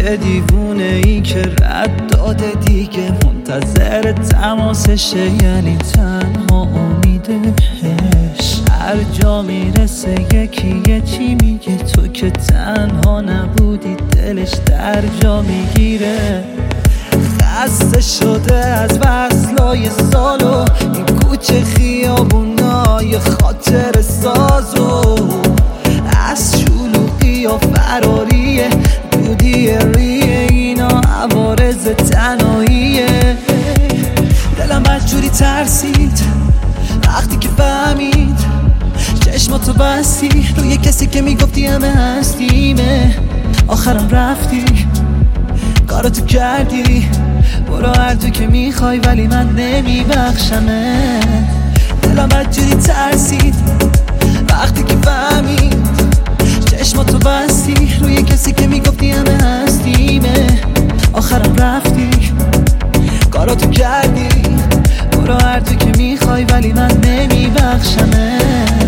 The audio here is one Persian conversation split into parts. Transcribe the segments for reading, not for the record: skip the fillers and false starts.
چه دیوونه ای که رد داده دیگه، منتظر تماسشه، یعنی تنها امیدش. هر جا میرسه یکی یه چی میگه، تو که تنها نبودی دلش در جا میگیره. خسته شده از وصلای سالو، این کوچه خیابونای خاطر سازو، از شلوغی و فراریه، دودی ریه، اینا عوارض تنهاییه. دلم بدجوری ترسید وقتی که فهمید چشماتو بستی روی کسی که میگفتی همه هستیمه. آخرم رفتی کاراتو کردی، برو هر تو که میخوای ولی من نمیبخشمه. دلم بدجوری ترسید وقتی که فهمید چشماتو بستی روی کسی که میگفتی همه هستیمه. آخرم رفتی کاراتو کردی، برو هر تو که میخوای ولی من نمیبخشمه.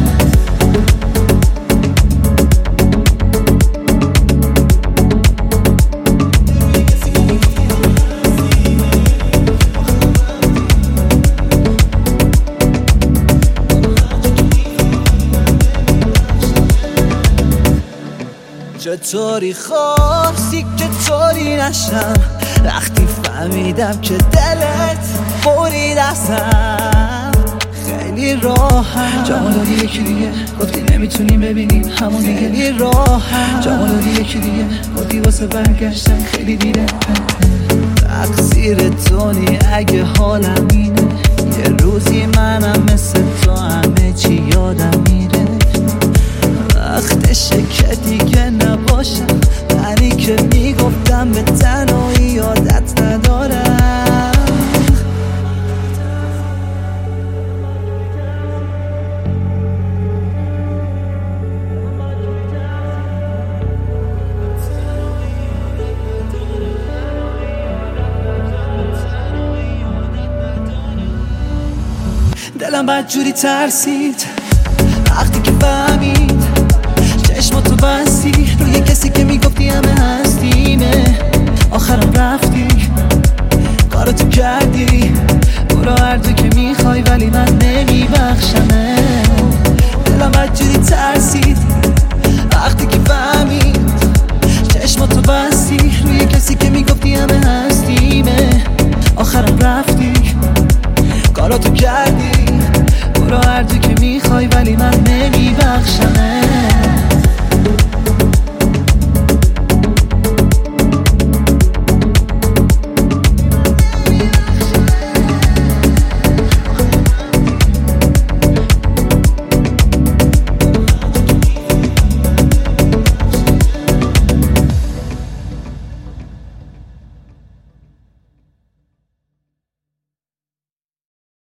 چطوری خواستی که طوری نشم وقتی فهمیدم که دلت برید ازم. خیلی راحت جواب دادی یکی دیگه، گفتی نمیتونیم ببینیم همون دیگه. خیلی راحت جواب دادی یکی دیگه، گفتی واسه برگشتن خیلی دیره. تقصیر تونی اگه حالم اینه، یه روزی منم مثل تو همه چی یادم میره. وقتشه که دیگه نباشم منی که میگفتم به تنهایی یادت ندارم. دلم بدجوری ترسید وقتی که فهمید چشماتو بستی روی کسی که میگفتی همه هستیمه. آخرم رفتی کاراتو کردی، برو هر تو که میخوای ولی من نمیبخشمه. دلم بدجوری ترسید وقتی که فهمید چشماتو بستی روی کسی که میگفتی همه هستیمه. آخرم رفتی کاراتو کردی، برو هر تو که میخوای ولی من نمیبخشمه.